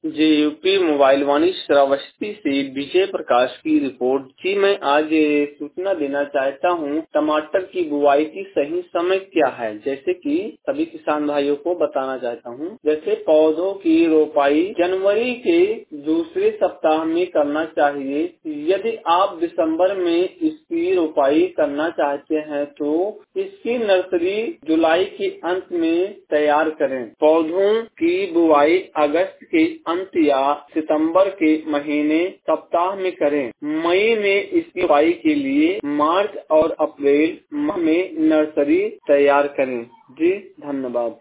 जी, UP mobile Vani Shravasti से विजय प्रकाश की report. जी, मैं आज ये सूचना देना चाहता हूँ, टमाटर की बुआई की सही समय क्या है, जैसे कि सभी किसान भाइयों को बताना चाहता हूँ। जैसे पौधों की रोपाई जनवरी के दूसरे सप्ताह में करना चाहिए। यदि आप दिसंबर में इसकी रोपाई करना चाहते हैं तो इसकी नर्सरी जुलाई के अंत में तैयार करें। पौधों की बुआई अगस्त के अंत या सितंबर के महीने सप्ताह में करें। मई में इसकी बुआई के लिए मार्च और अप्रैल माह में नर्सरी तैयार करें। जी, धन्यवाद।